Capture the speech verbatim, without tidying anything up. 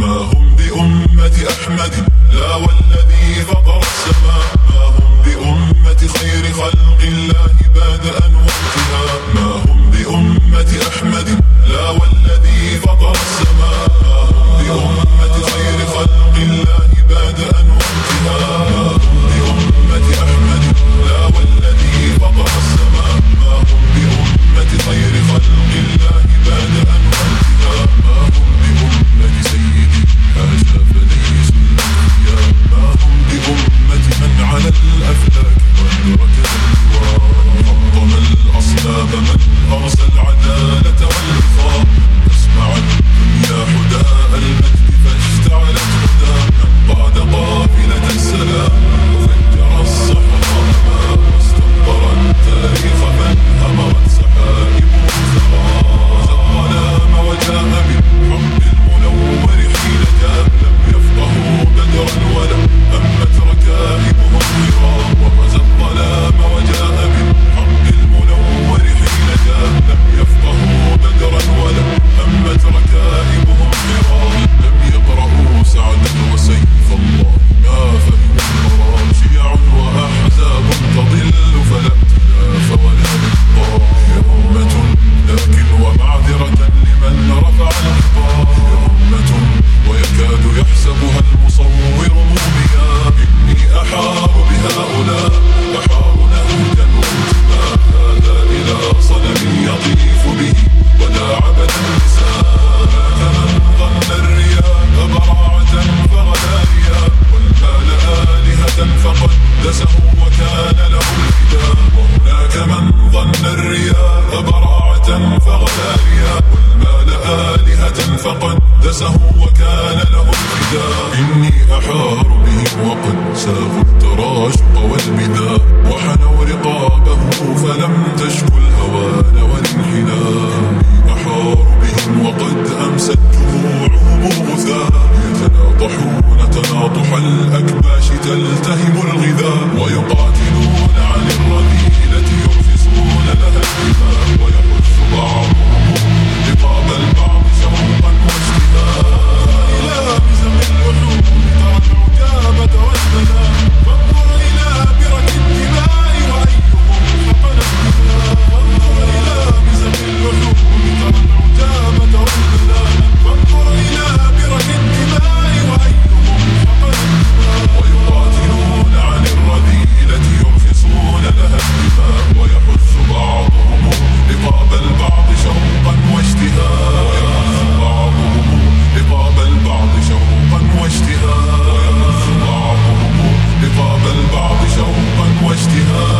ما هم بأمة أحمد لا والذي فطر السماء، ما هم بأمة خير خلق الله بادأ وانتهاء، ما هم بأمة أحمد لا والذي فطر السماء، ما هم بأمة خير خلق الله بادأ وانتهاء، ما هم بأمة أحمد لا والذي فطر السماء، ما هم بأمة خير خلق الله بادأ وانتهاء، ما هم بأمة سيدي حاشا فليس الأنبياء، ما هم بأمة من على الأفلاك وأدرك الألوان، حطم الأصنام من أرسى العدالة والإخاء، تسمع الدنيا حداء المجد فاشتعلت هدى، من قاد قافلة السلام وفجر الصحراء ماء، واستنطر التاريخ من أمرت سحائبه ثرى، الظلام وجاء بالحق المنور حين جاء، لم يفقهوا بدرا ولا همت ركائبهم حرا، ومزى الظلام وجاء بالحق المنور حين جاء، لم يفقهوا بدرا ولا همت ركائبهم حرا، لم يقرأوا سعدا وسيف الله ما فهموا المرام، شيع وأحزاب تضل فلا ائتلاف ولا إبطاء، هي أمة لكن ومعذرة لمن رفع الخطاب، هي أمة ويكاد يحسبها المصور موميا، إني أحار بهؤلاء أحار نهجا وانتماء، هذا إلى صنم يطيف به ولا عبد النساء، كمن ظن الرياء براعة فغدا رياء، والمال آلهة فقدسه وكان له الفداء، وهناك من ظن الرياء براعة فغدا رياء، والمال آلهة فقدسه وكان له الفداء، إني أحار بهم وقد ساغوا التراشق والبداء، وحنوا رقابه فلم تشكو الهوان والانحناء، إني أحار بهم وقد أمست جموعهم غثاء، يتناطحون تناطح الأكباش تلتهم الغذاء، ويقاتلون عن الرذيلة يرفسون لها الدماء، ويحث بعضهم رقاب البعض شوقا واشتهاء، إلى مزق اللحوم ترى العجابة والبلاء، فانظر إلى برك الدماء وأيهم حقن الدماء، فانظر إلى مزق اللحوم ترى العجابة والبلاء، فانظر إلى برك الدماء وأيهم حقن الدماء، ويقاتلون عن الرذيلة يرخصون لها الدماء، ويحث بعضهم رقاب البعض شوقا واشتهاء، ويحث بعضهم رقاب البعض شوقا واشتهاء، ويحث بعضهم رقاب البعض شوقا واشتهاء.